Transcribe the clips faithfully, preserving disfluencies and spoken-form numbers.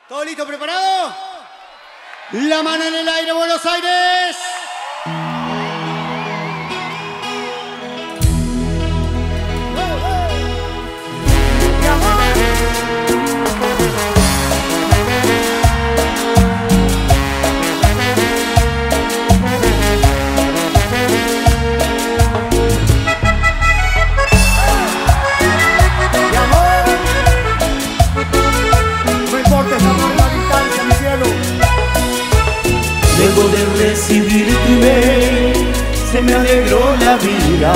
¿Todo listo, preparado? La mano en el aire, Buenos Aires. Luego de recibir tu email, se me alegró la vida.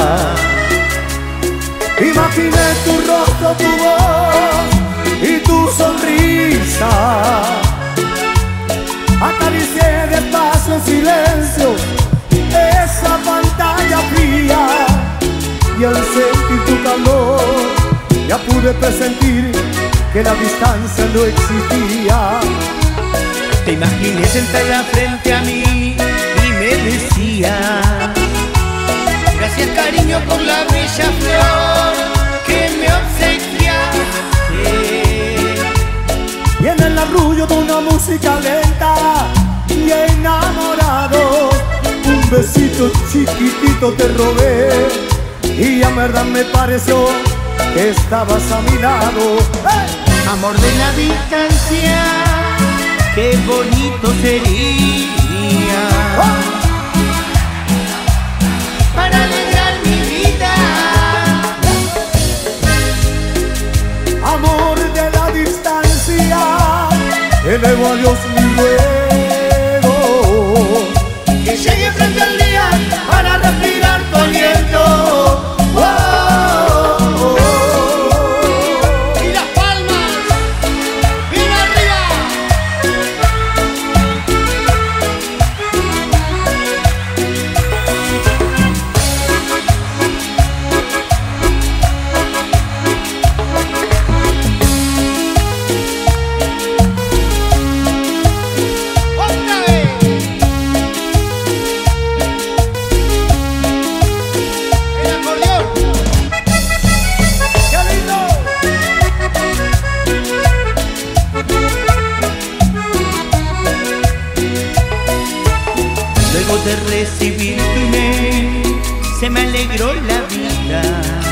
Imaginé tu rostro, tu voz y tu sonrisa. Acaricié despacio en silencio esa pantalla fría, y al sentir tu calor ya pude presentir que la distancia no existía. Te imaginé sentada frente a mí y me decía: gracias, cariño, por la bella flor que me obsequiaste. Y en el arrullo de una música lenta y enamorado, un besito chiquitito te robé, y a verdad me pareció que estabas a mi lado. ¡Hey! Amor de la distancia, qué bonito sería ¡Oh! para alegrar mi vida. Amor de la distancia, elevo a Dios mi ruego, Que llegue frente al día para respirar tu aliento. oh, oh, oh. Y las palmas, bien arriba. Otra vez. El acordeón. ¡Qué lindo! Luego de recibir tu email, se me alegró la vida.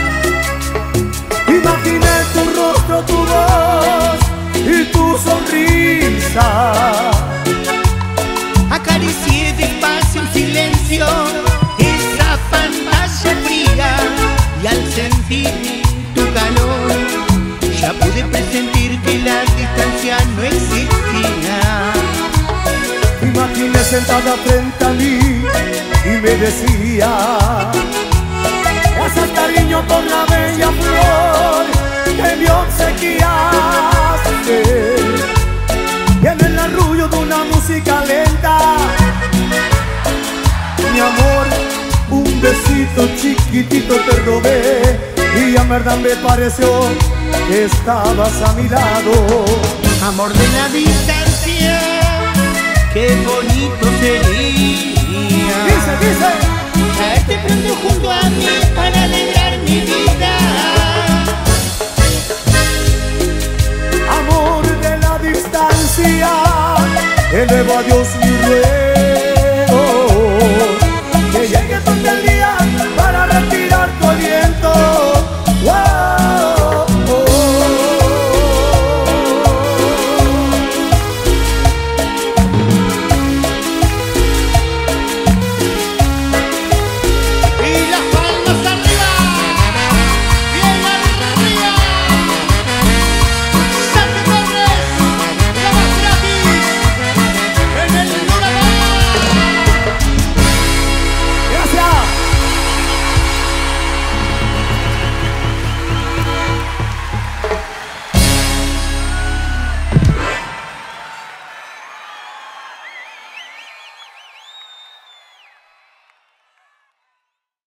Imaginé tu rostro, tu voz y tu sonrisa. Acaricié despacio en silencio esa pantalla fría, y al sentir tu calor ya pude presentir que la distancia no existía. Imaginé sentada frente a mí y me decía: gracias, cariño, por la bella flor que me obsequiaste. Y en el arrullo de una música lenta, mi amor, un besito chiquitito te robé, y a verdad me pareció que estabas a mi lado. Amor de la distancia, qué bonito sería Dice, dice. traerte pronto junto a mí para alegrar mi vida. Amor de la distancia, elevo a Dios mi ruego.